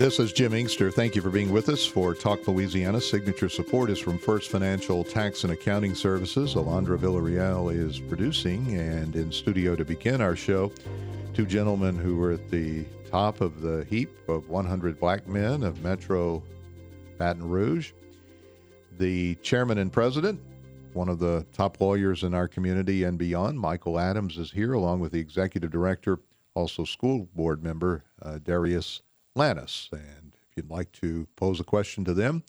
This is Jim Inkster. Thank you for being with us for Talk Louisiana. Signature support is from First Financial Tax and Accounting Services. Alondra Villarreal is producing, and in studio to begin our show, two gentlemen who were at the top of the heap of 100 black men of Metro Baton Rouge. The chairman and president, one of the top lawyers in our community and beyond, Michael Adams, is here, along with the executive director, also school board member, Darius Lannis. And if you'd like to pose a question to them,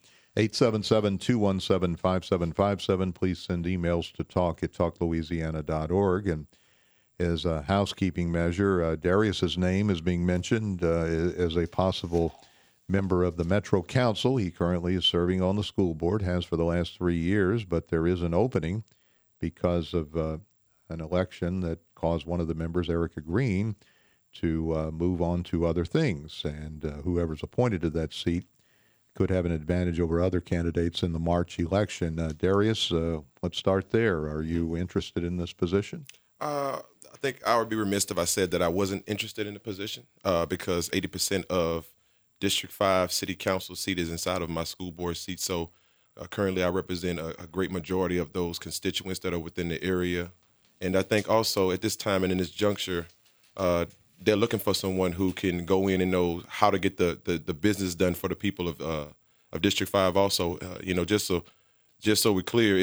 877-217-5757. Please send emails to talk@talklouisiana.org. And as a housekeeping measure, Darius's name is being mentioned as a possible member of the Metro Council. He currently is serving on the school board, has for the last 3 years, but there is an opening because of an election that caused one of the members, Erica Green, to move on to other things. And whoever's appointed to that seat could have an advantage over other candidates in the March election. Darius, let's start there. Are you interested in this position? I think I would be remiss if I said that I wasn't interested in the position because 80% of District 5 City Council seat is inside of my school board seat. So currently I represent a great majority of those constituents that are within the area. And I think also at this time and in this juncture, they're looking for someone who can go in and know how to get the business done for the people of District 5. Also, just so we're clear,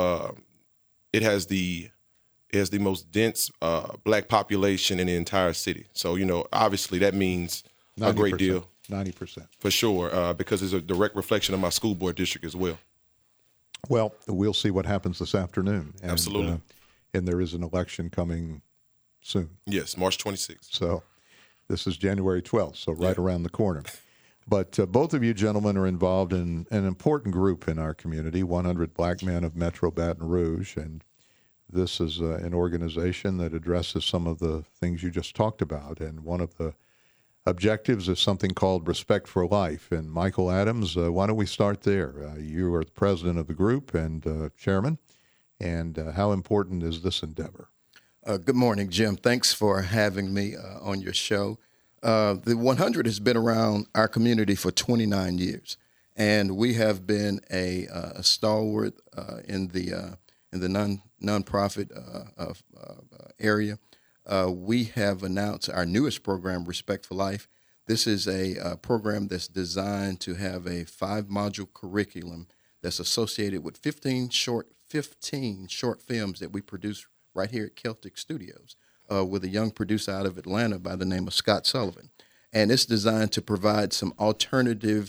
it has the most dense black population in the entire city. So obviously that means 90%, a great deal. 90%. For sure, because it's a direct reflection of my school board district as well. Well, we'll see what happens this afternoon. And, absolutely. And there is an election coming soon. Yes, March 26th. So this is January 12th, so right around the corner. But both of you gentlemen are involved in an important group in our community, 100 Black Men of Metro Baton Rouge. And this is an organization that addresses some of the things you just talked about. And one of the objectives is something called Respect for Life. And Michael Adams, why don't we start there? You are the president of the group and chairman. And how important is this endeavor? Good morning, Jim. Thanks for having me on your show. The 100 has been around our community for 29 years, and we have been a stalwart in the nonprofit area. We have announced our newest program, Respect for Life. This is a program that's designed to have a 5-module curriculum that's associated with 15 short films that we produce right here at Celtic Studios with a young producer out of Atlanta by the name of Scott Sullivan. And it's designed to provide some alternative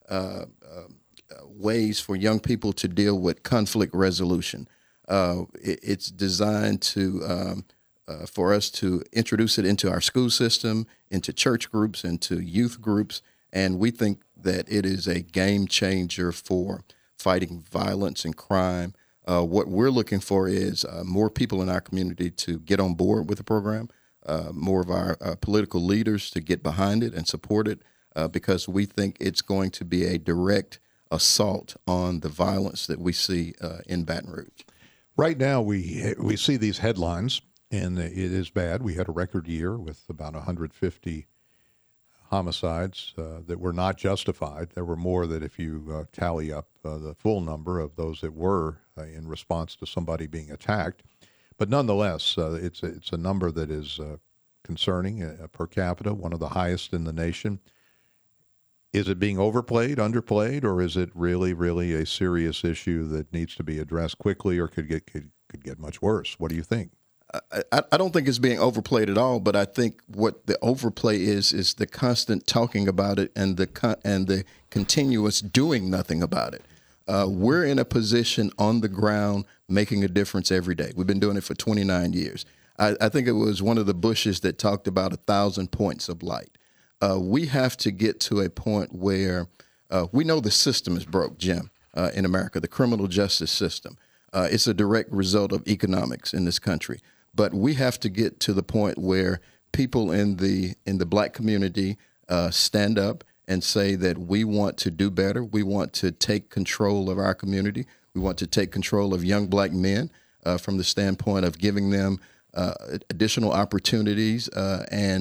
ways for young people to deal with conflict resolution. It's designed to for us to introduce it into our school system, into church groups, into youth groups, and we think that it is a game changer for fighting violence and crime. What we're looking for is more people in our community to get on board with the program, more of our political leaders to get behind it and support it, because we think it's going to be a direct assault on the violence that we see in Baton Rouge. Right now, we see these headlines, and it is bad. We had a record year with about 150 homicides that were not justified. There were more that if you tally up the full number of those that were in response to somebody being attacked. But nonetheless, it's a number that is concerning per capita, one of the highest in the nation. Is it being overplayed, underplayed, or is it really, really a serious issue that needs to be addressed quickly or could get much worse? What do you think? I don't think it's being overplayed at all, but I think what the overplay is the constant talking about it and the continuous doing nothing about it. We're in a position on the ground making a difference every day. We've been doing it for 29 years. I think it was one of the Bushes that talked about 1,000 points of light. We have to get to a point where we know the system is broke, Jim, in America, the criminal justice system. It's a direct result of economics in this country. But we have to get to the point where people in the black community stand up and say that we want to do better. We want to take control of our community. We want to take control of young black men from the standpoint of giving them additional opportunities and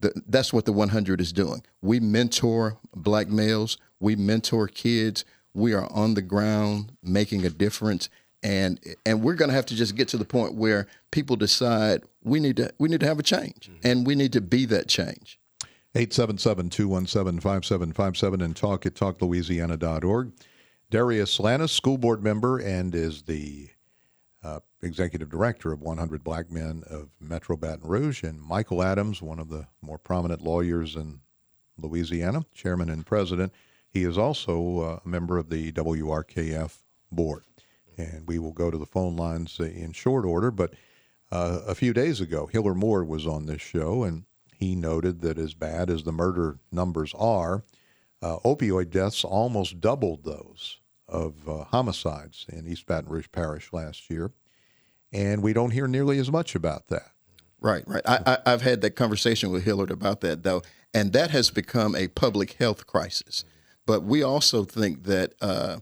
that's what the 100 is doing. We mentor Black males. We mentor kids. We are on the ground making a difference. And we're going to have to just get to the point where people decide we need to have a change, and we need to be that change. 877-217-5757 and talk at talklouisiana.org. Darius Lannis, school board member, and is the executive director of 100 Black Men of Metro Baton Rouge, and Michael Adams, one of the more prominent lawyers in Louisiana, chairman and president. He is also a member of the WRKF board. And we will go to the phone lines in short order. But a few days ago, Hiller Moore was on this show, and he noted that as bad as the murder numbers are, opioid deaths almost doubled those of homicides in East Baton Rouge Parish last year. And we don't hear nearly as much about that. Right. I've had that conversation with Hillard about that, though, and that has become a public health crisis. But we also think that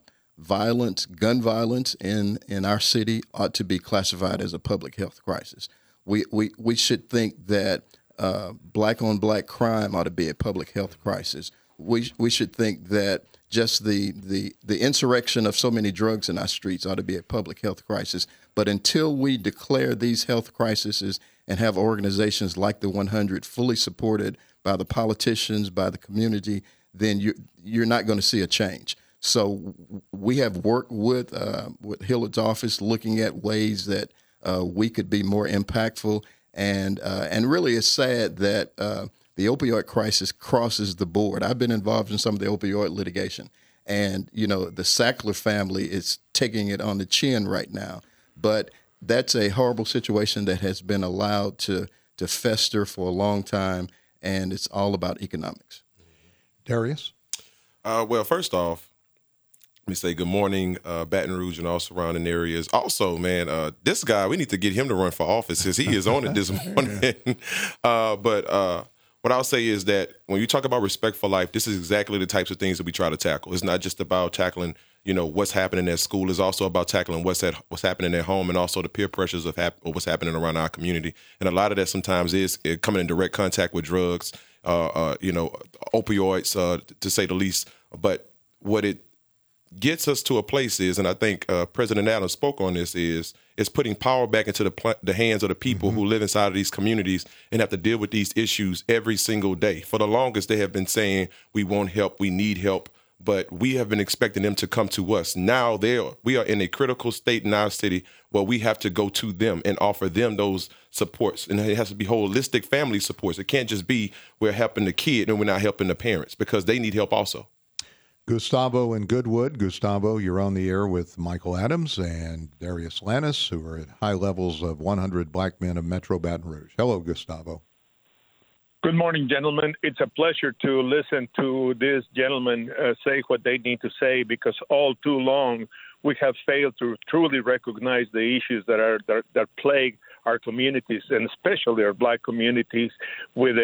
gun violence in our city ought to be classified as a public health crisis. We should think that black-on-black crime ought to be a public health crisis. We should think that just the insurrection of so many drugs in our streets ought to be a public health crisis. But until we declare these health crises and have organizations like the 100 fully supported by the politicians, by the community, then you're not going to see a change. So we have worked with Hillard's office looking at ways that we could be more impactful. And really it's sad that the opioid crisis crosses the board. I've been involved in some of the opioid litigation. And, the Sackler family is taking it on the chin right now. But that's a horrible situation that has been allowed to fester for a long time, and it's all about economics. Darius? Well, first off, let me say good morning, Baton Rouge and all surrounding areas. Also, man, this guy, we need to get him to run for office because he is on it this morning. But what I'll say is that when you talk about respect for life, this is exactly the types of things that we try to tackle. It's not just about tackling, what's happening at school. It's also about tackling what's happening at home and also the peer pressures of what's happening around our community. And a lot of that sometimes is coming in direct contact with drugs, opioids, to say the least. But what it gets us to a place is, and I think President Adams spoke on this, is putting power back into the hands of the people who live inside of these communities and have to deal with these issues every single day. For the longest, they have been saying, we want help, we need help, but we have been expecting them to come to us. Now we are in a critical state in our city where we have to go to them and offer them those supports. And it has to be holistic family supports. It can't just be we're helping the kid and we're not helping the parents because they need help also. Gustavo in Goodwood. Gustavo, you're on the air with Michael Adams and Darius Lannis, who are at high levels of 100 Black Men of Metro Baton Rouge. Hello, Gustavo. Good morning, gentlemen. It's a pleasure to listen to these gentlemen say what they need to say, because all too long we have failed to truly recognize the issues that plague our communities, and especially our Black communities, with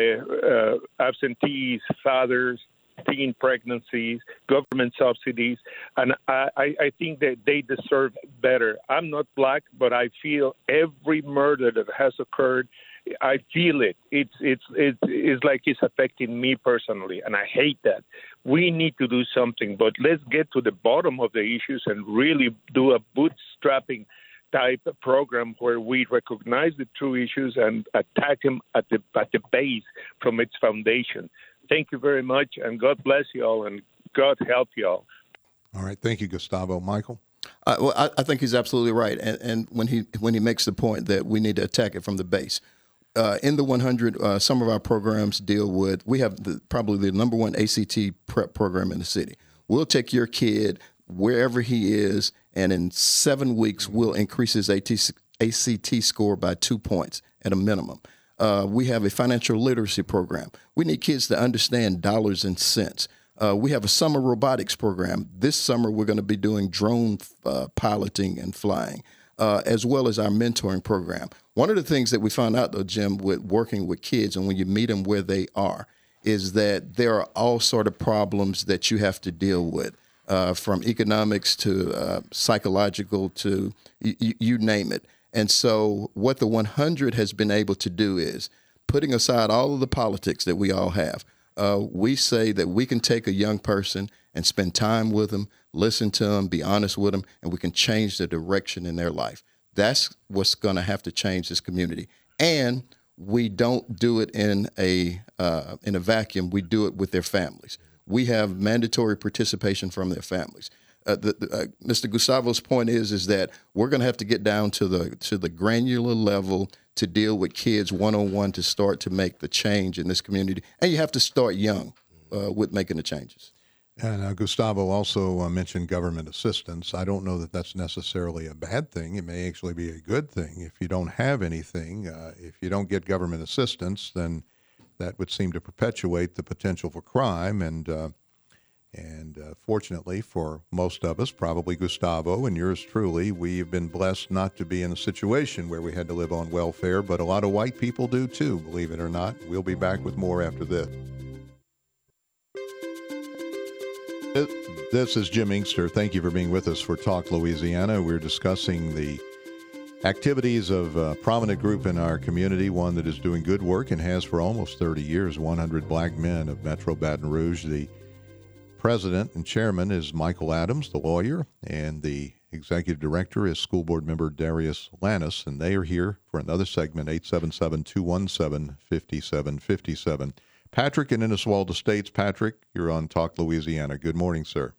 absentees, fathers, teen pregnancies, government subsidies, and I think that they deserve better. I'm not Black, but I feel every murder that has occurred, I feel it. It's like it's affecting me personally, and I hate that. We need to do something, but let's get to the bottom of the issues and really do a bootstrapping type of program where we recognize the true issues and attack them at the base from its foundation. Thank you very much, and God bless you all, and God help you all. All right. Thank you, Gustavo. Michael? Well, I think he's absolutely right. And when he makes the point that we need to attack it from the base. In the 100, some of our programs deal with, we have probably the number one ACT prep program in the city. We'll take your kid wherever he is, and in 7 weeks, we'll increase his ACT score by 2 points at a minimum. We have a financial literacy program. We need kids to understand dollars and cents. We have a summer robotics program. This summer, we're going to be doing drone piloting and flying, as well as our mentoring program. One of the things that we found out, though, Jim, with working with kids, and when you meet them where they are, is that there are all sort of problems that you have to deal with, from economics to psychological to you name it. And so what the 100 has been able to do is putting aside all of the politics that we all have, we say that we can take a young person and spend time with them, listen to them, be honest with them, and we can change the direction in their life. That's what's going to have to change this community. And we don't do it in a vacuum. We do it with their families. We have mandatory participation from their families. Mr. Gustavo's point is that we're going to have to get down to the granular level to deal with kids one-on-one to start to make the change in this community. And you have to start young with making the changes. And Gustavo also mentioned government assistance. I don't know that that's necessarily a bad thing. It may actually be a good thing. If you don't have anything, if you don't get government assistance, then that would seem to perpetuate the potential for crime. And fortunately for most of us, probably Gustavo and yours truly, we've been blessed not to be in a situation where we had to live on welfare, but a lot of white people do too, believe it or not. We'll be back with more after this. This is Jim Inkster. Thank you for being with us for Talk Louisiana. We're discussing the activities of a prominent group in our community, one that is doing good work and has for almost 30 years, 100 Black Men of Metro Baton Rouge. The president and chairman is Michael Adams, the lawyer, and the executive director is school board member Darius Lannis, and they are here for another segment, 877-217-5757. Patrick in Inniswalda Estates. Patrick, you're on Talk Louisiana. Good morning, sir.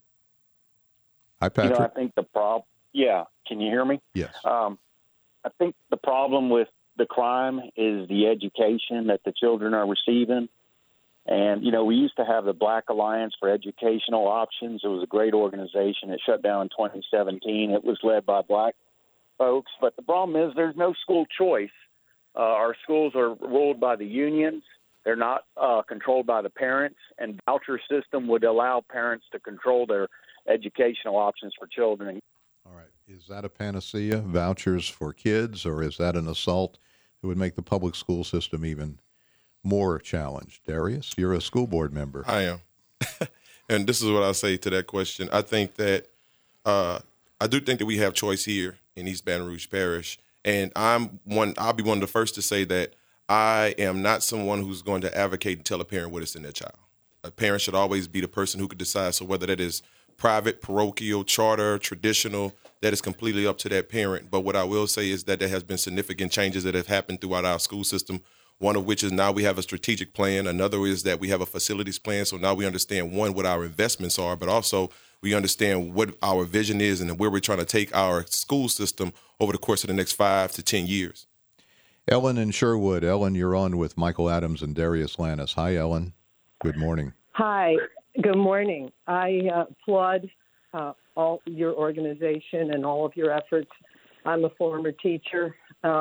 Hi, Patrick. I think the problem. Yeah, can you hear me? Yes. I think the problem with the crime is the education that the children are receiving. And, we used to have the Black Alliance for Educational Options. It was a great organization. It shut down in 2017. It was led by Black folks. But the problem is there's no school choice. Our schools are ruled by the unions. They're not controlled by the parents, and voucher system would allow parents to control their educational options for children. All right. Is that a panacea, vouchers for kids, or is that an assault that would make the public school system even more challenged? Darius, you're a school board member. I am. And this is what I'll say to that question. I think that I do think that we have choice here in East Baton Rouge Parish. And I'll be one of the first to say that I am not someone who's going to advocate and tell a parent what is in their child. A parent should always be the person who could decide. So whether that is private, parochial, charter, traditional, that is completely up to that parent. But what I will say is that there has been significant changes that have happened throughout our school system, one of which is now we have a strategic plan. Another is that we have a facilities plan. So now we understand, one, what our investments are, but also we understand what our vision is and where we're trying to take our school system over the course of the next 5 to 10 years. Ellen in Sherwood. Ellen, you're on with Michael Adams and Darius Lannis. Hi, Ellen. Good morning. Hi. Good morning. I applaud all your organization and all of your efforts. I'm a former teacher.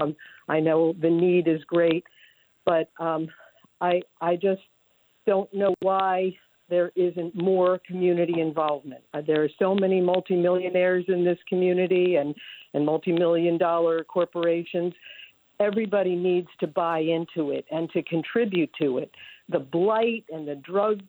I know the need is great, but I just don't know why there isn't more community involvement. There are so many multimillionaires in this community and multi-million-dollar corporations. Everybody needs to buy into it and to contribute to it. The blight and the drug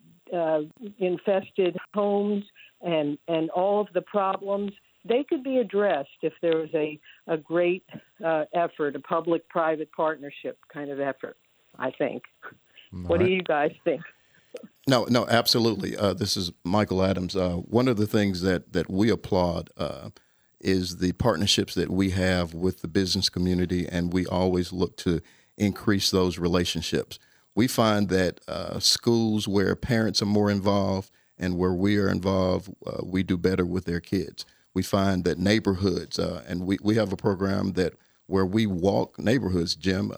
infested homes and all of the problems, they could be addressed if there was a great effort, a public-private partnership kind of effort, I think. What do you guys think? No, absolutely. This is Michael Adams. One of the things that we applaud is the partnerships that we have with the business community, and we always look to increase those relationships. We find that schools where parents are more involved and where we are involved, we do better with their kids. We find that neighborhoods, and we have a program where we walk neighborhoods, Jim.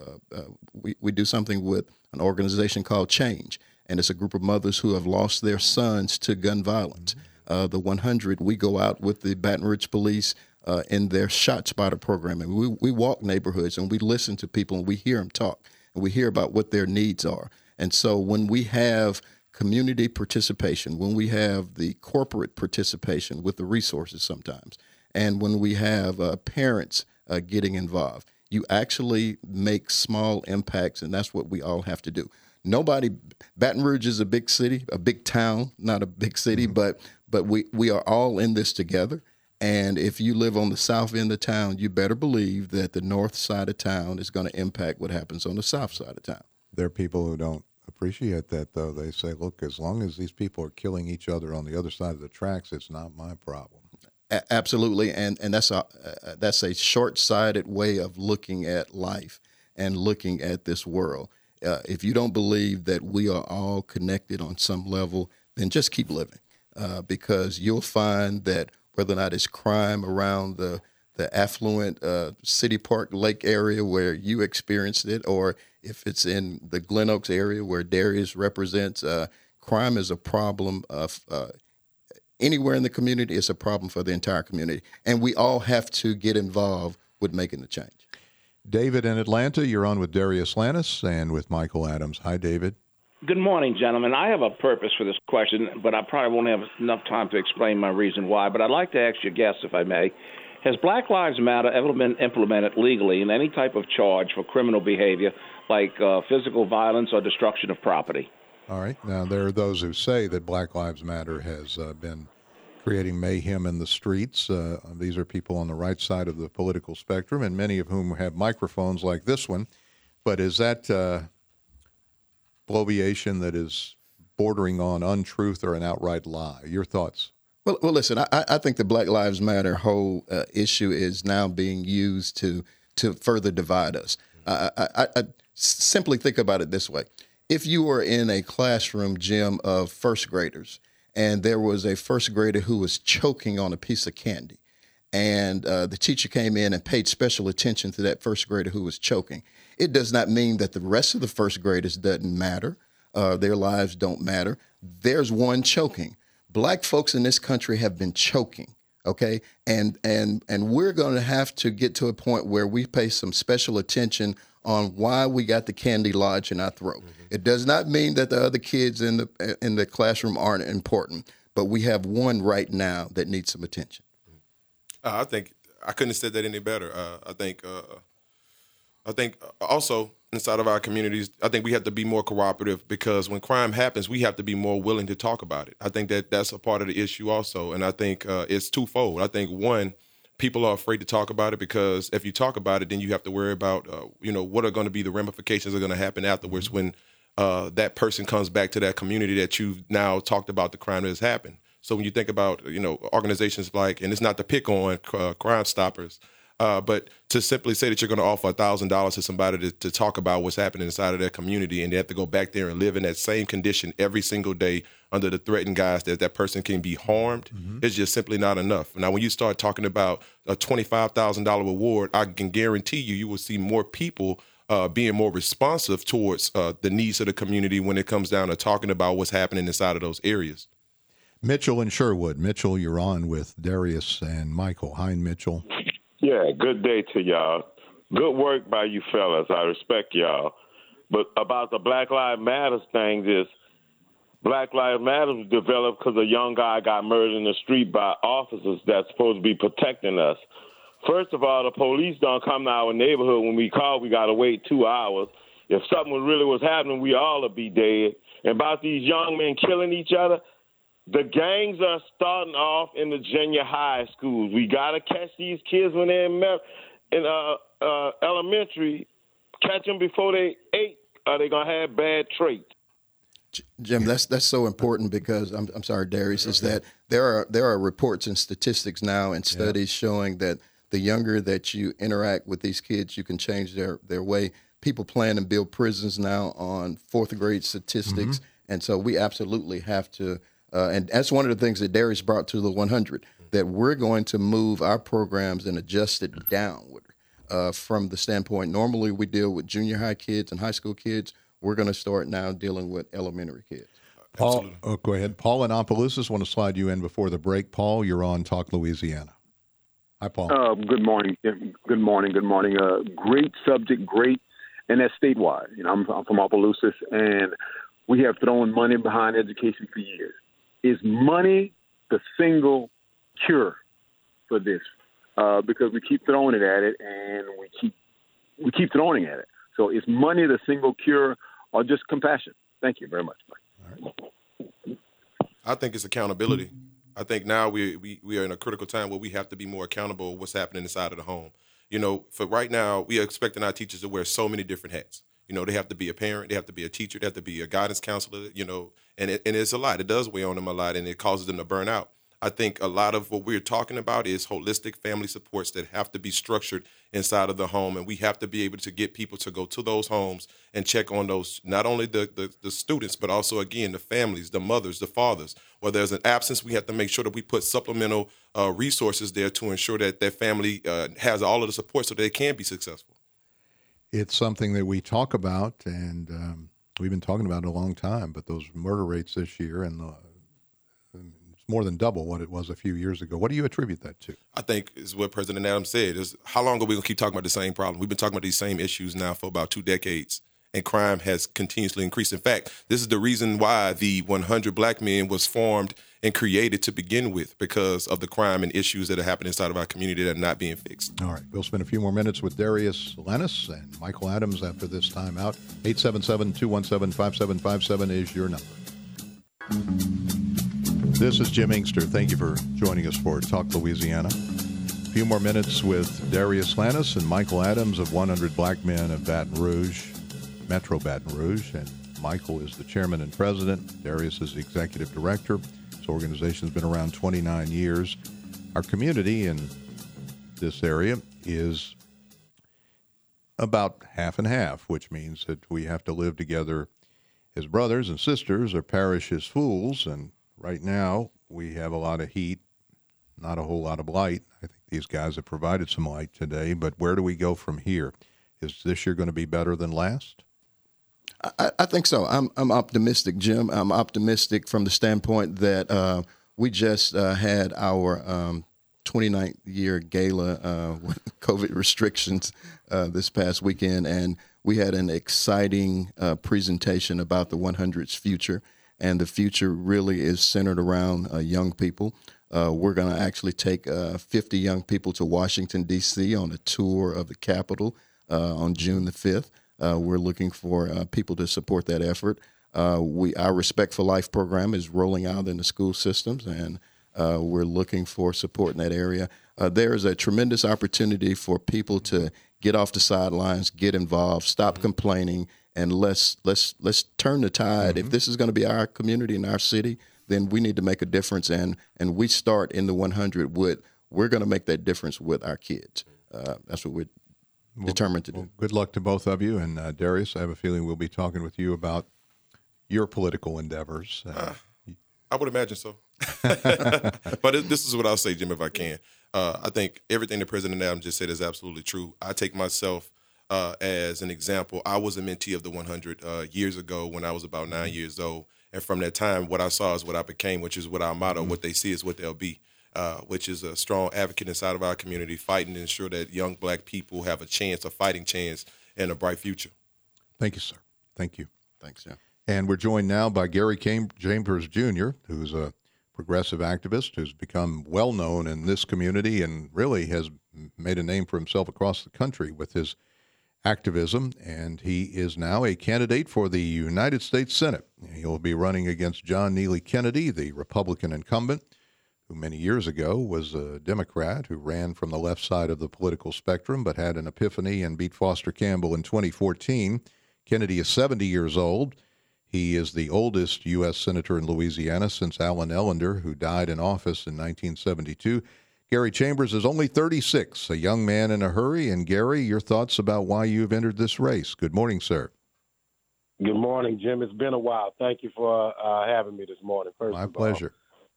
We do something with an organization called Change, and it's a group of mothers who have lost their sons to gun violence. The 100, we go out with the Baton Rouge Police in their Shot Spotter program, and we walk neighborhoods and we listen to people and we hear them talk and we hear about what their needs are. And so when we have community participation, when we have the corporate participation with the resources sometimes, and when we have parents getting involved, you actually make small impacts, and that's what we all have to do. Baton Rouge is a big city, a big town, not a big city, but we are all in this together. And if you live on the south end of town, you better believe that the north side of town is going to impact what happens on the south side of town. There are people who don't appreciate that, though. They say, look, as long as these people are killing each other on the other side of the tracks, it's not my problem. Absolutely, and that's a short-sighted way of looking at life and looking at this world. If you don't believe that we are all connected on some level, then just keep living, because you'll find that whether or not it's crime around the affluent City Park Lake area where you experienced it, or if it's in the Glen Oaks area where Darius represents, crime is a problem of anywhere in the community. It's a problem for the entire community, and we all have to get involved with making the change. David in Atlanta, you're on with Darius Lannis and with Michael Adams. Hi, David. Good morning, gentlemen. I have a purpose for this question, but I probably won't have enough time to explain my reason why. But I'd like to ask your guests, if I may, has Black Lives Matter ever been implemented legally in any type of charge for criminal behavior like physical violence or destruction of property? All right. Now, there are those who say that Black Lives Matter has been creating mayhem in the streets. These are people on the right side of the political spectrum, and many of whom have microphones like this one. But is that bloviation that is bordering on untruth or an outright lie? Your thoughts? Well, listen, I think the Black Lives Matter whole issue is now being used to further divide us. I simply think about it this way. If you were in a classroom, Jim, of first graders, and there was a first grader who was choking on a piece of candy, and the teacher came in and paid special attention to that first grader who was choking, it does not mean that the rest of the first graders doesn't matter. Their lives don't matter. There's one choking. Black folks in this country have been choking, okay? And we're going to have to get to a point where we pay some special attention on why we got the candy lodge in our throat. Mm-hmm. It does not mean that the other kids in the classroom aren't important, but we have one right now that needs some attention. I think I couldn't have said that any better. I think also inside of our communities, I think we have to be more cooperative, because when crime happens, we have to be more willing to talk about it. I think that's a part of the issue also, and I think it's twofold. I think, one, people are afraid to talk about it, because if you talk about it, then you have to worry about, what are going to be the ramifications that are going to happen afterwards when that person comes back to that community that you've now talked about the crime that has happened. So when you think about, organizations like, and it's not to pick on Crime Stoppers, but to simply say that you're going to offer $1,000 to somebody to talk about what's happening inside of their community, and they have to go back there and live in that same condition every single day under the threat and guise that person can be harmed, it's just simply not enough. Now, when you start talking about a $25,000 reward, I can guarantee you will see more people being more responsive towards the needs of the community when it comes down to talking about what's happening inside of those areas. Mitchell in Sherwood. Mitchell, you're on with Darius and Michael. Hi, Mitchell. Yeah, good day to y'all. Good work by you fellas. I respect y'all. But about the Black Lives Matter thing, Black Lives Matter was developed because a young guy got murdered in the street by officers that's supposed to be protecting us. First of all, the police don't come to our neighborhood. When we call, we got to wait 2 hours. If something really was happening, we all would be dead. And about these young men killing each other, the gangs are starting off in the junior high schools. We got to catch these kids when they're in elementary, catch them before they 8, or they're going to have bad traits. Jim, that's so important, because I'm sorry, Darius, is that there are reports and statistics now and studies showing that the younger that you interact with these kids, you can change their way. People plan and build prisons now on 4th grade statistics, and so we absolutely have to. And that's one of the things that Darius brought to the 100, that we're going to move our programs and adjust it downward from the standpoint. Normally we deal with junior high kids and high school kids. We're going to start now dealing with elementary kids. Paul, go ahead. Paul in Opelousas, want to slide you in before the break. Paul, you're on Talk Louisiana. Hi, Paul. Good morning. Good morning. Great subject, great, and that's statewide. I'm from Opelousas, and we have thrown money behind education for years. Is money the single cure for this? Because we keep throwing it at it, and we keep throwing at it. So is money the single cure, or just compassion? Thank you very much, Mike. I think it's accountability. I think now we are in a critical time where we have to be more accountable of what's happening inside of the home. For right now, we are expecting our teachers to wear so many different hats. They have to be a parent, they have to be a teacher, they have to be a guidance counselor, and it's a lot. It does weigh on them a lot, and it causes them to burn out. I think a lot of what we're talking about is holistic family supports that have to be structured inside of the home, and we have to be able to get people to go to those homes and check on those, not only the students, but also, again, the families, the mothers, the fathers. Where there's an absence, we have to make sure that we put supplemental resources there to ensure that their family has all of the support so they can be successful. It's something that we talk about, and we've been talking about it a long time, but those murder rates this year and it's more than double what it was a few years ago. What do you attribute that to? I think is what President Adams said, is how long are we going to keep talking about the same problem? We've been talking about these same issues now for about 2 decades, and crime has continuously increased. In fact, this is the reason why the 100 Black Men was formed and created to begin with, because of the crime and issues that are happening inside of our community that are not being fixed. All right. We'll spend a few more minutes with Darius Lennis and Michael Adams after this time out. 877-217-5757 is your number. This is Jim Inkster. Thank you for joining us for Talk Louisiana. A few more minutes with Darius Lennis and Michael Adams of 100 Black Men of Baton Rouge, Metro Baton Rouge. And Michael is the chairman and president. Darius is the executive director. This organization has been around 29 years. Our community in this area is about half and half, which means that we have to live together as brothers and sisters or perish as fools. And right now, we have a lot of heat, not a whole lot of light. I think these guys have provided some light today, but where do we go from here? Is this year going to be better than last? I think so. I'm optimistic, Jim. I'm optimistic from the standpoint that we just had our 29th year gala with COVID restrictions this past weekend, and we had an exciting presentation about the 100's future. And the future really is centered around young people. We're going to actually take 50 young people to Washington, D.C. on a tour of the Capitol on June the 5th. We're looking for people to support that effort. Our Respect for Life program is rolling out in the school systems, and we're looking for support in that area. There is a tremendous opportunity for people to get off the sidelines, get involved, stop complaining, and let's turn the tide. Mm-hmm. If this is going to be our community and our city, then we need to make a difference. And we start in the 100 with, we're going to make that difference with our kids. That's what we're determined to do. Well, good luck to both of you. And Darius, I have a feeling we'll be talking with you about your political endeavors. I would imagine so. But this is what I'll say, Jim, if I can. I think everything that President Adams just said is absolutely true. I take myself as an example. I was a mentee of the 100 years ago when I was about 9 years old. And from that time, what I saw is what I became, which is what our motto, what they see is what they'll be, which is a strong advocate inside of our community, fighting to ensure that young Black people have a chance, a fighting chance, and a bright future. Thank you, sir. Thank you. Thanks, yeah. And we're joined now by Gary Chambers, Jr., who's a progressive activist who's become well-known in this community and really has made a name for himself across the country with his activism, and he is now a candidate for the United States Senate. He'll be running against John Neely Kennedy, the Republican incumbent, who many years ago was a Democrat who ran from the left side of the political spectrum but had an epiphany and beat Foster Campbell in 2014. Kennedy is 70 years old. He is the oldest U.S. senator in Louisiana since Allen Ellender, who died in office in 1972. Gary Chambers is only 36, a young man in a hurry. And Gary, your thoughts about why you've entered this race. Good morning, sir. Good morning, Jim. It's been a while. Thank you for having me this morning. My pleasure.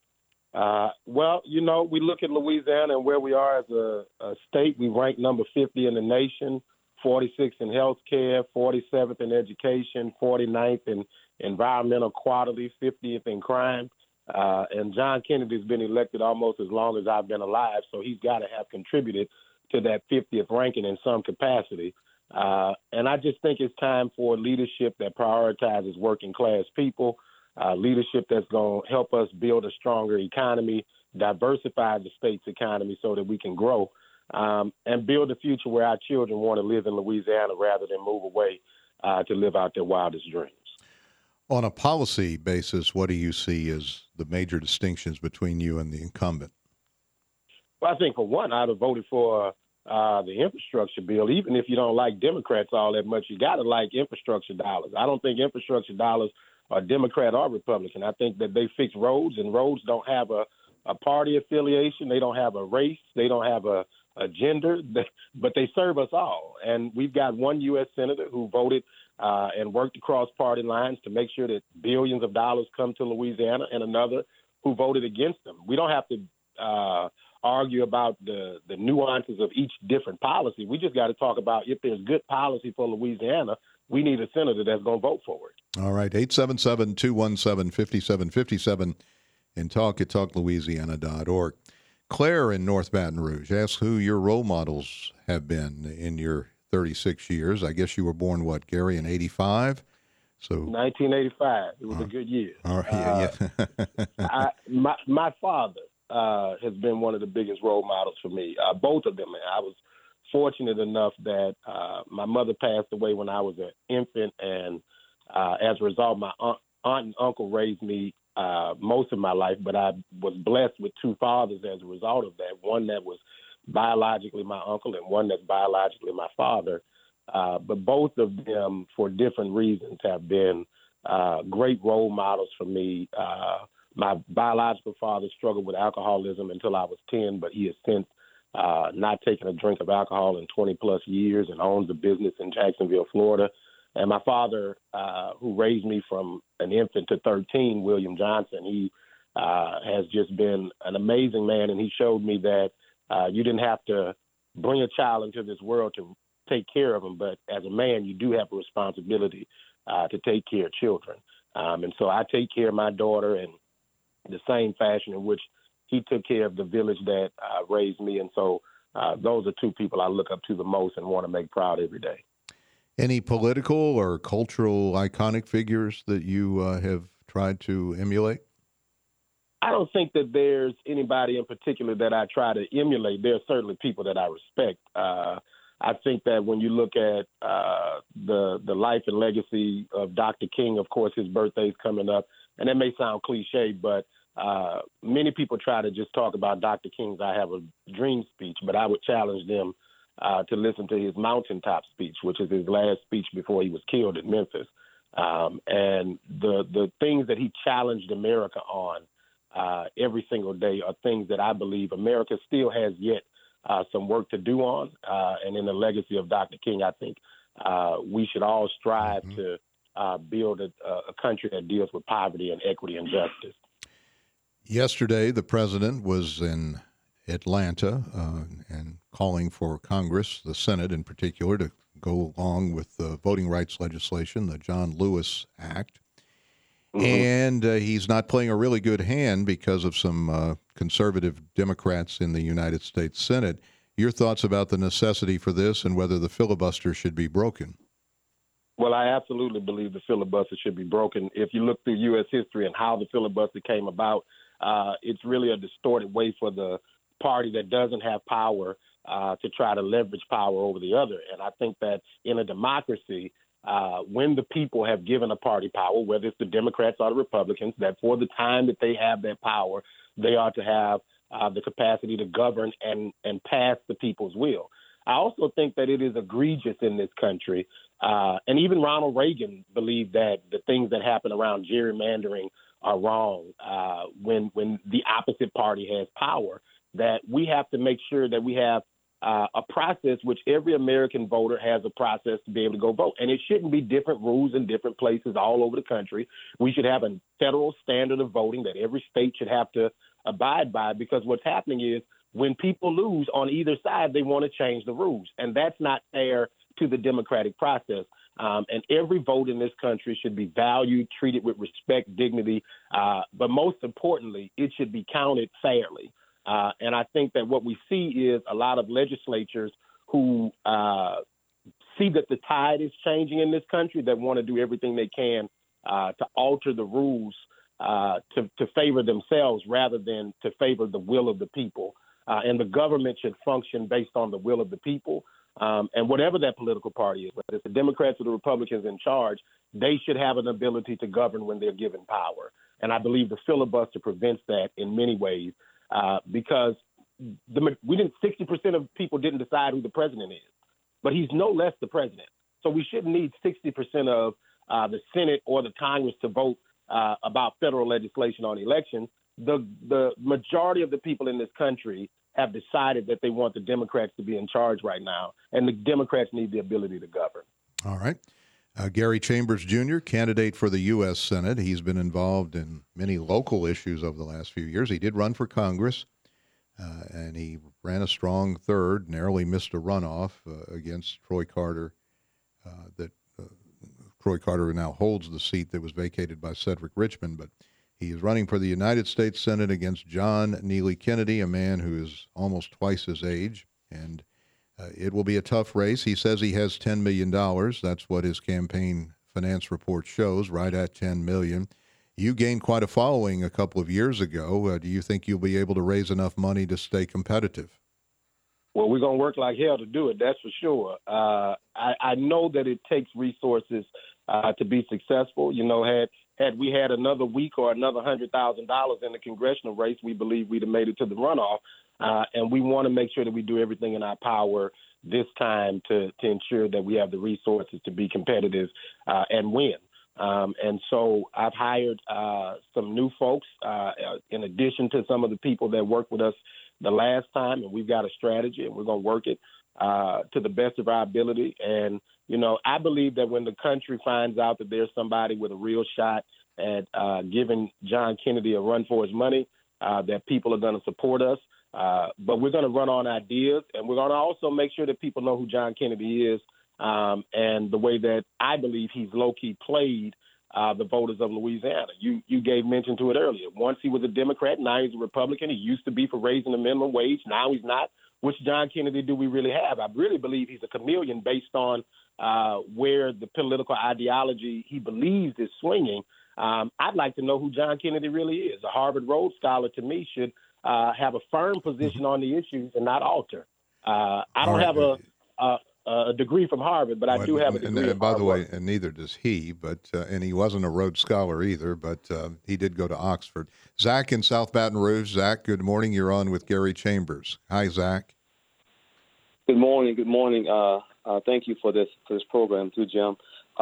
Well, we look at Louisiana and where we are as a state. We rank number 50 in the nation, 46th in health care, 47th in education, 49th in environmental quality, 50th in crime. And John Kennedy's been elected almost as long as I've been alive, so he's got to have contributed to that 50th ranking in some capacity. And I just think it's time for leadership that prioritizes working class people, leadership that's going to help us build a stronger economy, diversify the state's economy so that we can grow, and build a future where our children want to live in Louisiana rather than move away to live out their wildest dreams. On a policy basis, what do you see as the major distinctions between you and the incumbent? Well, I think for one, I'd have voted for the infrastructure bill. Even if you don't like Democrats all that much, you got to like infrastructure dollars. I don't think infrastructure dollars are Democrat or Republican. I think that they fix roads, and roads don't have a party affiliation. They don't have a race. They don't have a gender, but they serve us all. And we've got one U.S. senator who voted and worked across party lines to make sure that billions of dollars come to Louisiana, and another who voted against them. We don't have to argue about the nuances of each different policy. We just got to talk about if there's good policy for Louisiana, we need a senator that's going to vote for it. All right, 877-217-5757 and talk at talklouisiana.org. Claire in North Baton Rouge asks who your role models have been in your 36 years. I guess you were born, what, Gary, in 85? So 1985. It was a good year. All right, yeah. My father has been one of the biggest role models for me. Both of them. I was fortunate enough that my mother passed away when I was an infant, and as a result, my aunt and uncle raised me most of my life, but I was blessed with two fathers as a result of that, one that was biologically my uncle and one that's biologically my father. But both of them, for different reasons, have been great role models for me. My biological father struggled with alcoholism until I was 10, but he has since not taken a drink of alcohol in 20-plus years and owns a business in Jacksonville, Florida. And my father, who raised me from an infant to 13, William Johnson, he has just been an amazing man, and he showed me that you didn't have to bring a child into this world to take care of him, but as a man, you do have a responsibility to take care of children. And so I take care of my daughter in the same fashion in which he took care of the village that raised me. And so those are two people I look up to the most and want to make proud every day. Any political or cultural iconic figures that you have tried to emulate? I don't think that there's anybody in particular that I try to emulate. There are certainly people that I respect. I think that when you look at the life and legacy of Dr. King, of course, his birthday's coming up, and that may sound cliche, but many people try to just talk about Dr. King's I Have a Dream speech, but I would challenge them to listen to his mountaintop speech, which is his last speech before he was killed in Memphis. And the things that he challenged America on every single day are things that I believe America still has yet some work to do on. And in the legacy of Dr. King, I think we should all strive to build a country that deals with poverty and equity and justice. Yesterday, the president was in Atlanta and calling for Congress, the Senate in particular, to go along with the voting rights legislation, the John Lewis Act. Mm-hmm. And he's not playing a really good hand because of some conservative Democrats in the United States Senate. Your thoughts about the necessity for this and whether the filibuster should be broken? Well, I absolutely believe the filibuster should be broken. If you look through U.S. history and how the filibuster came about, it's really a distorted way for the party that doesn't have power to try to leverage power over the other. And I think that in a democracy, when the people have given a party power, whether it's the Democrats or the Republicans, that for the time that they have that power, they ought to have the capacity to govern and pass the people's will. I also think that it is egregious in this country, and even Ronald Reagan believed that the things that happen around gerrymandering are wrong when the opposite party has power, that we have to make sure that we have a process which every American voter has a process to be able to go vote. And it shouldn't be different rules in different places all over the country. We should have a federal standard of voting that every state should have to abide by, because what's happening is when people lose on either side, they want to change the rules. And that's not fair to the democratic process. And every vote in this country should be valued, treated with respect, dignity. But most importantly, it should be counted fairly. And I think that what we see is a lot of legislatures who see that the tide is changing in this country, that want to do everything they can to alter the rules to favor themselves rather than to favor the will of the people. And the government should function based on the will of the people. And whatever that political party is, whether it's the Democrats or the Republicans in charge, they should have an ability to govern when they're given power. And I believe the filibuster prevents that in many ways because 60% of people didn't decide who the president is, but he's no less the president. So we shouldn't need 60% of the Senate or the Congress to vote about federal legislation on elections. The majority of the people in this country have decided that they want the Democrats to be in charge right now, and the Democrats need the ability to govern. All right. Gary Chambers, Jr., candidate for the U.S. Senate. He's been involved in many local issues over the last few years. He did run for Congress, and he ran a strong third, narrowly missed a runoff against Troy Carter. Troy Carter now holds the seat that was vacated by Cedric Richmond, but he is running for the United States Senate against John Neely Kennedy, a man who is almost twice his age, and it will be a tough race. He says he has $10 million. That's what his campaign finance report shows, right at $10 million. You gained quite a following a couple of years ago. Do you think you'll be able to raise enough money to stay competitive? Well, we're going to work like hell to do it, that's for sure. I know that it takes resources to be successful. You know, had we had another week or another $100,000 in the congressional race, we believe we'd have made it to the runoff. And we want to make sure that we do everything in our power this time to ensure that we have the resources to be competitive and win. And so I've hired some new folks in addition to some of the people that worked with us the last time, and we've got a strategy, and we're going to work it to the best of our ability. And, you know, I believe that when the country finds out that there's somebody with a real shot at giving John Kennedy a run for his money, that people are going to support us. But we're going to run on ideas, and we're going to also make sure that people know who John Kennedy is and the way that I believe he's low-key played the voters of Louisiana. You gave mention to it earlier. Once he was a Democrat, now he's a Republican. He used to be for raising the minimum wage. Now he's not. Which John Kennedy do we really have? I really believe he's a chameleon based on where the political ideology he believes is swinging. I'd like to know who John Kennedy really is. A Harvard Rhodes Scholar, to me, should have a firm position on the issues and not alter. I don't have a degree from Harvard, but I do have a degree. And by the way, and neither does he. But and he wasn't a Rhodes Scholar either. But he did go to Oxford. Zach in South Baton Rouge. Zach, good morning. You're on with Gary Chambers. Hi, Zach. Good morning. Good morning. Thank you for this program too, Jim.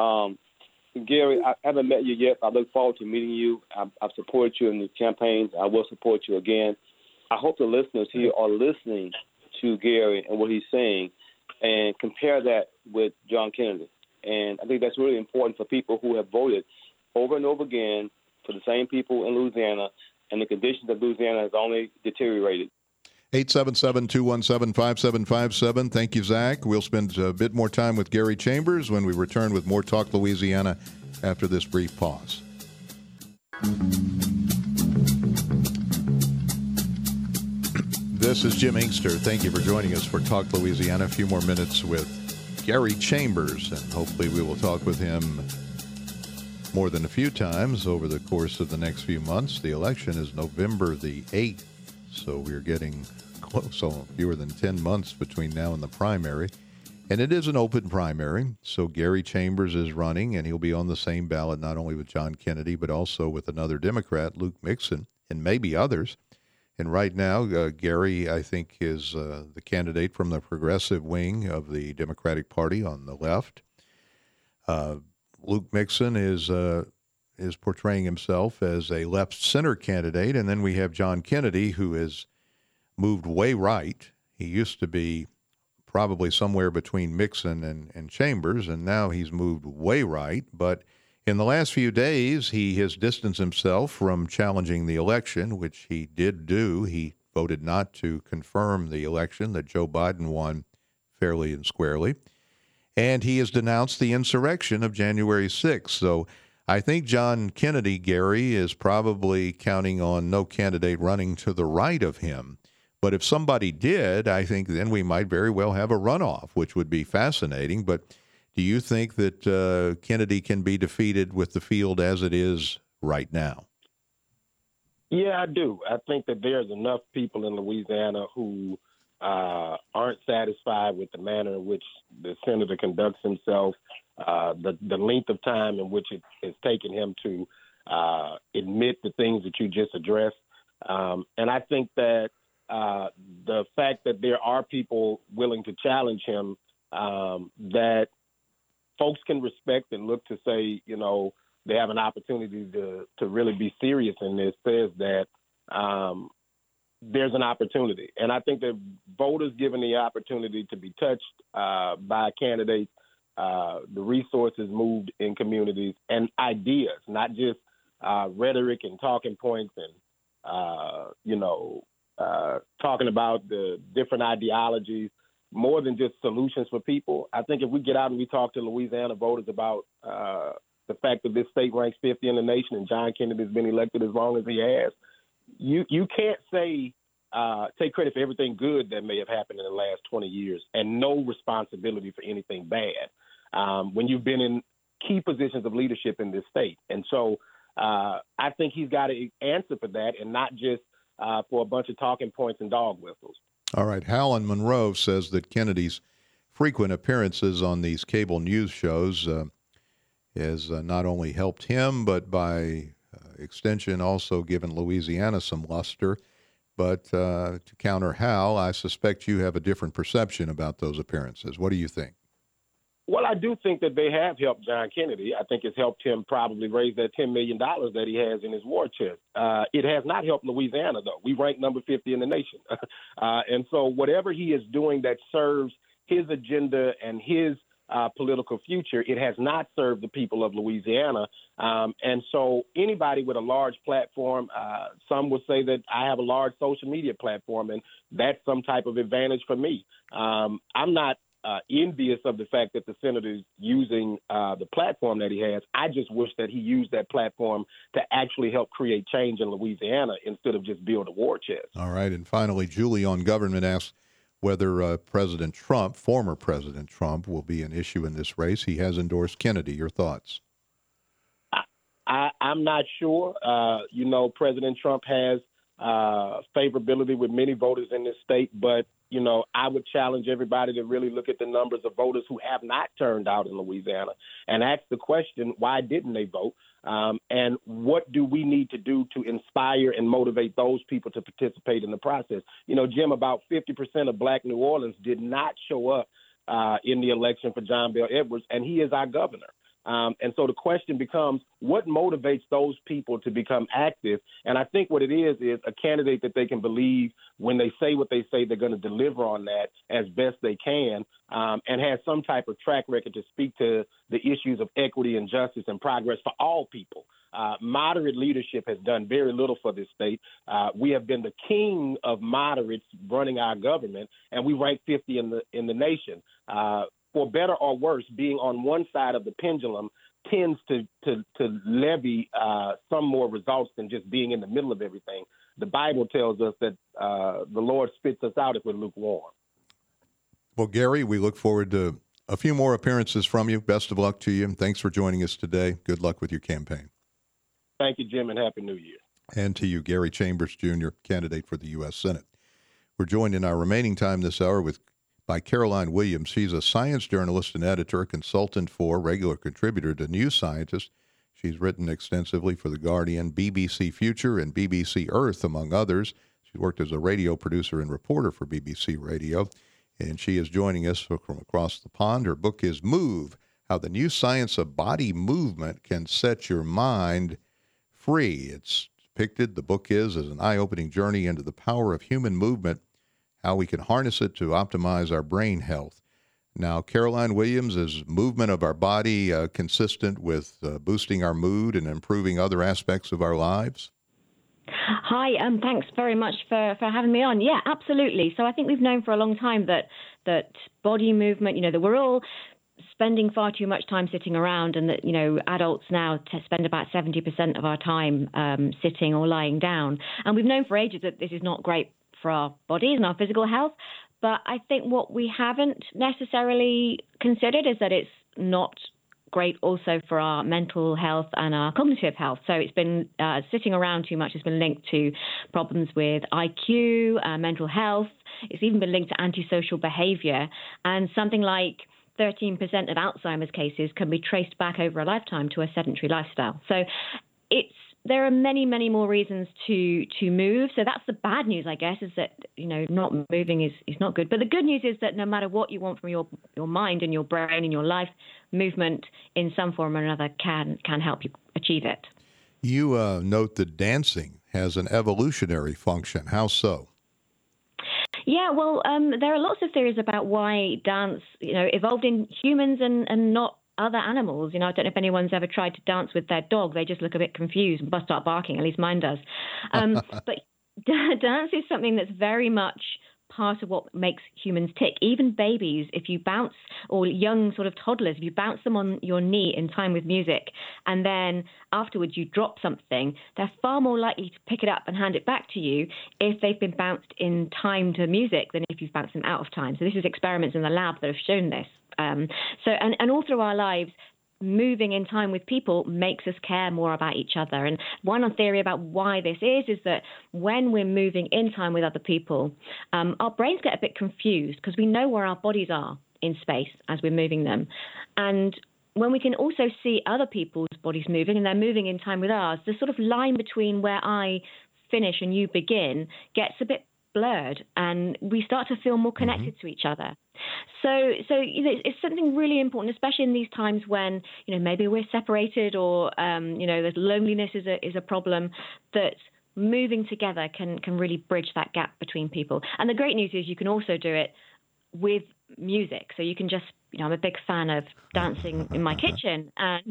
Gary, I haven't met you yet. I look forward to meeting you. I've supported you in the campaigns. I will support you again. I hope the listeners here are listening to Gary and what he's saying and compare that with John Kennedy. And I think that's really important for people who have voted over and over again for the same people in Louisiana, and the conditions of Louisiana has only deteriorated. 877-217-5757. Thank you, Zach. We'll spend a bit more time with Gary Chambers when we return with more Talk Louisiana after this brief pause. This is Jim Inkster. Thank you for joining us for Talk Louisiana. A few more minutes with Gary Chambers, and hopefully we will talk with him more than a few times over the course of the next few months. The election is November the 8th, so we're getting close, so fewer than 10 months between now and the primary. And it is an open primary, so Gary Chambers is running, and he'll be on the same ballot not only with John Kennedy, but also with another Democrat, Luke Mixon, and maybe others. And right now, Gary, I think, is the candidate from the progressive wing of the Democratic Party on the left. Luke Mixon is portraying himself as a left-center candidate, and then we have John Kennedy, who has moved way right. He used to be probably somewhere between Mixon and Chambers, and now he's moved way right. But in the last few days, he has distanced himself from challenging the election, which he did do. He voted not to confirm the election that Joe Biden won fairly and squarely. And he has denounced the insurrection of January 6th. So I think John Kennedy, Gary, is probably counting on no candidate running to the right of him. But if somebody did, I think then we might very well have a runoff, which would be fascinating. But do you think that Kennedy can be defeated with the field as it is right now? Yeah, I do. I think that there's enough people in Louisiana who aren't satisfied with the manner in which the senator conducts himself, the length of time in which it has taken him to admit the things that you just addressed. And I think that the fact that there are people willing to challenge him, that folks can respect and look to say, you know, they have an opportunity to really be serious in this, says that there's an opportunity. And I think that voters given the opportunity to be touched by candidates, the resources moved in communities, and ideas, not just rhetoric and talking points and, talking about the different ideologies, more than just solutions for people. I think if we get out and we talk to Louisiana voters about the fact that this state ranks 50 in the nation and John Kennedy has been elected as long as he has, you can't say take credit for everything good that may have happened in the last 20 years and no responsibility for anything bad when you've been in key positions of leadership in this state. And so I think he's got to answer for that and not just for a bunch of talking points and dog whistles. All right. Hal in Monroe says that Kennedy's frequent appearances on these cable news shows has not only helped him, but by extension also given Louisiana some luster. But to counter Hal, I suspect you have a different perception about those appearances. What do you think? Well, I do think that they have helped John Kennedy. I think it's helped him probably raise that $10 million that he has in his war chest. It has not helped Louisiana, though. We rank number 50 in the nation. And so whatever he is doing that serves his agenda and his political future, it has not served the people of Louisiana. And so anybody with a large platform, some would say that I have a large social media platform, and that's some type of advantage for me. I'm not envious of the fact that the senator is using the platform that he has. I just wish that he used that platform to actually help create change in Louisiana instead of just build a war chest. All right. And finally, Julie on government asks whether President Trump, former President Trump, will be an issue in this race. He has endorsed Kennedy. Your thoughts? I'm not sure. President Trump has favorability with many voters in this state, but I would challenge everybody to really look at the numbers of voters who have not turned out in Louisiana and ask the question, why didn't they vote? And what do we need to do to inspire and motivate those people to participate in the process? Jim, about 50% of Black New Orleans did not show up in the election for John Bel Edwards, and he is our governor. And so the question becomes, what motivates those people to become active? And I think what it is a candidate that they can believe when they say what they say, they're going to deliver on that as best they can, and has some type of track record to speak to the issues of equity and justice and progress for all people. Moderate leadership has done very little for this state. We have been the king of moderates running our government, and we rank 50 in the nation. For better or worse, being on one side of the pendulum tends to levy some more results than just being in the middle of everything. The Bible tells us that the Lord spits us out if we're lukewarm. Well, Gary, we look forward to a few more appearances from you. Best of luck to you. Thanks for joining us today. Good luck with your campaign. Thank you, Jim, and Happy New Year. And to you, Gary Chambers, Jr., candidate for the U.S. Senate. We're joined in our remaining time this hour by Caroline Williams. She's a science journalist and editor, consultant for, regular contributor to New Scientist. She's written extensively for The Guardian, BBC Future, and BBC Earth, among others. She worked as a radio producer and reporter for BBC Radio, and she is joining us from across the pond. Her book is Move, How the New Science of Body Movement Can Set Your Mind Free. It's depicted, the book is, as an eye-opening journey into the power of human movement, how we can harness it to optimize our brain health. Now, Caroline Williams, is movement of our body consistent with boosting our mood and improving other aspects of our lives? Hi, thanks very much for having me on. Yeah, absolutely. So I think we've known for a long time that body movement, that we're all spending far too much time sitting around, and that, adults now spend about 70% of our time sitting or lying down. And we've known for ages that this is not great for our bodies and our physical health. But I think what we haven't necessarily considered is that it's not great also for our mental health and our cognitive health. So it's been sitting around too much has been linked to problems with IQ, mental health. It's even been linked to antisocial behavior. And something like 13% of Alzheimer's cases can be traced back over a lifetime to a sedentary lifestyle. So there are many, many more reasons to move. So that's the bad news, I guess, is that, not moving is not good. But the good news is that no matter what you want from your mind and your brain and your life, movement in some form or another can help you achieve it. You note that dancing has an evolutionary function. How so? Yeah, well, there are lots of theories about why dance, evolved in humans and not other animals. I don't know if anyone's ever tried to dance with their dog. They just look a bit confused and bust start barking. At least mine does. But dance is something that's very much part of what makes humans tick. Even babies, if you bounce, or young sort of toddlers, if you bounce them on your knee in time with music, and then afterwards you drop something, they're far more likely to pick it up and hand it back to you if they've been bounced in time to music than if you've bounced them out of time. So this is experiments in the lab that have shown this. And all through our lives, moving in time with people makes us care more about each other. And one theory about why this is that when we're moving in time with other people, our brains get a bit confused because we know where our bodies are in space as we're moving them. And when we can also see other people's bodies moving and they're moving in time with ours, the sort of line between where I finish and you begin gets a bit blurred, and we start to feel more connected to each other. So it's something really important, especially in these times when maybe we're separated or there's loneliness is a problem, that moving together can really bridge that gap between people. And the great news is you can also do it with music. So you can just I'm a big fan of dancing in my kitchen, and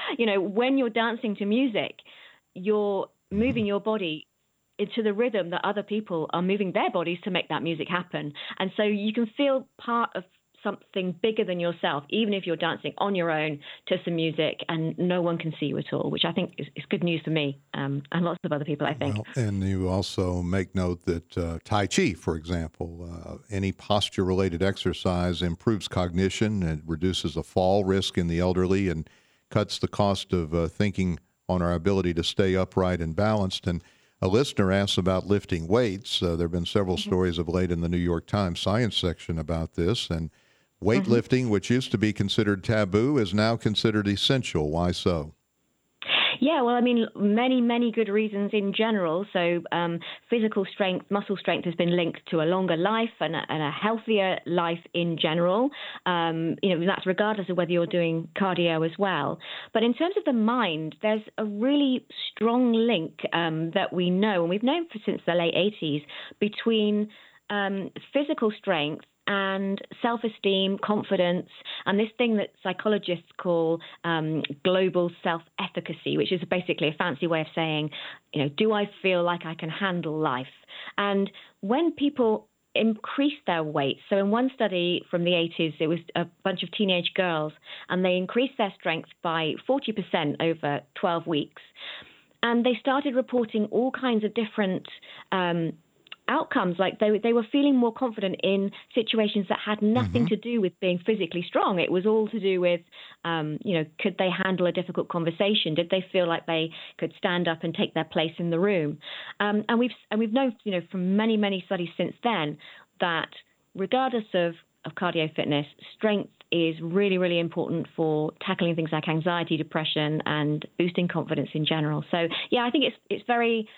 when you're dancing to music, you're moving your body into the rhythm that other people are moving their bodies to make that music happen. And so you can feel part of something bigger than yourself, even if you're dancing on your own to some music and no one can see you at all, which I think is good news for me and lots of other people, I think. Well, and you also make note that Tai Chi, for example, any posture-related exercise improves cognition and reduces the fall risk in the elderly and cuts the cost of thinking on our ability to stay upright and balanced. And a listener asks about lifting weights. There have been several stories of late in the New York Times science section about this. And weightlifting, which used to be considered taboo, is now considered essential. Why so? Yeah, well, I mean, many, many good reasons in general. So physical strength, muscle strength has been linked to a longer life and a healthier life in general. That's regardless of whether you're doing cardio as well. But in terms of the mind, there's a really strong link that we know, and we've known since the late 80s, between physical strength and self-esteem, confidence, and this thing that psychologists call global self-efficacy, which is basically a fancy way of saying, do I feel like I can handle life? And when people increase their weight, so in one study from the 80s, it was a bunch of teenage girls, and they increased their strength by 40% over 12 weeks. And they started reporting all kinds of different outcomes, like they were feeling more confident in situations that had nothing to do with being physically strong. It was all to do with, could they handle a difficult conversation? Did they feel like they could stand up and take their place in the room? And we've known, from many, many studies since then that regardless of cardio fitness, strength is really, really important for tackling things like anxiety, depression, and boosting confidence in general. So, yeah, I think it's very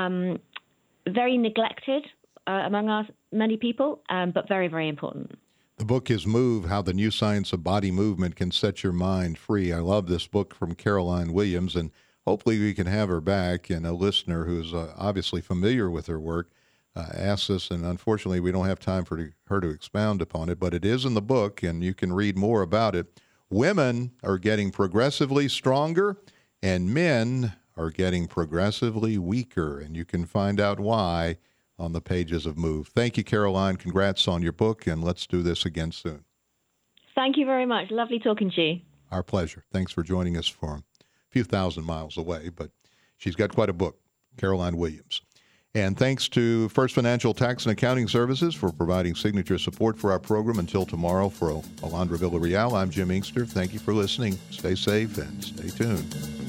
very neglected among many people, but very, very important. The book is Move, How the New Science of Body Movement Can Set Your Mind Free. I love this book from Caroline Williams, and hopefully we can have her back. And a listener who's obviously familiar with her work asks us, and unfortunately we don't have time for her to expound upon it, but it is in the book, and you can read more about it. Women are getting progressively stronger, and men are getting progressively weaker, and you can find out why on the pages of Move. Thank you, Caroline. Congrats on your book, and let's do this again soon. Thank you very much. Lovely talking to you. Our pleasure. Thanks for joining us from a few thousand miles away, but she's got quite a book, Caroline Williams. And thanks to First Financial Tax and Accounting Services for providing signature support for our program. Until tomorrow, for Alondra Villarreal, I'm Jim Inkster. Thank you for listening. Stay safe and stay tuned.